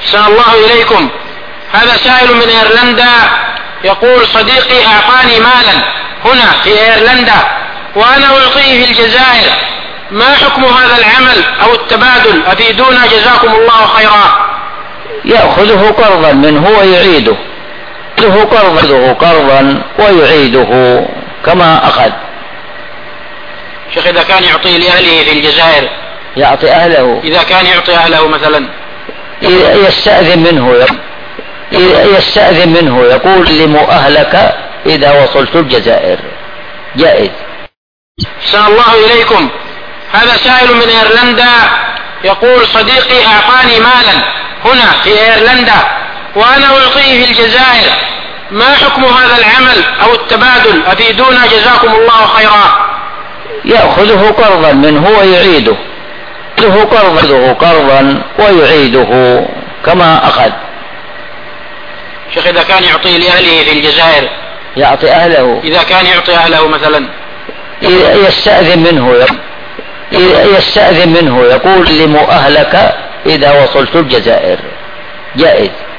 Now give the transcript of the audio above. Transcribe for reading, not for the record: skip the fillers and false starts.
أحسن الله إليكم. هذا سائل من إيرلندا يقول: صديقي أعطاني مالا هنا في إيرلندا وأنا ألقيه في الجزائر، ما حكم هذا العمل أو التبادل؟ أفيدونا جزاكم الله خيرا. يأخذه قرضا منه ويعيده، يأخذه قرضا ويعيده كما أخذ. شيخ، إذا كان يعطيه لأهله في الجزائر، يعطي أهله، إذا كان يعطي أهله مثلا يستأذن منه يقول: لموا أهلك إذا وصلت الجزائر، جائز. أحسن الله إليكم. هذا سائل من إيرلندا يقول: صديقي أعطاني مالا هنا في إيرلندا وأنا ألقيه في الجزائر، ما حكم هذا العمل أو التبادل؟ أفيدونا جزاكم الله خيرا. يأخذه قرضا منه ويعيده، يأخذه قرضا ويعيده كما أخذ. شيخ، إذا كان يعطيه لأهله في الجزائر، يعطي أهله، إذا كان يعطي أهله مثلا يستأذن منه يقول: لموا أهلك إذا وصلت الجزائر، جائز.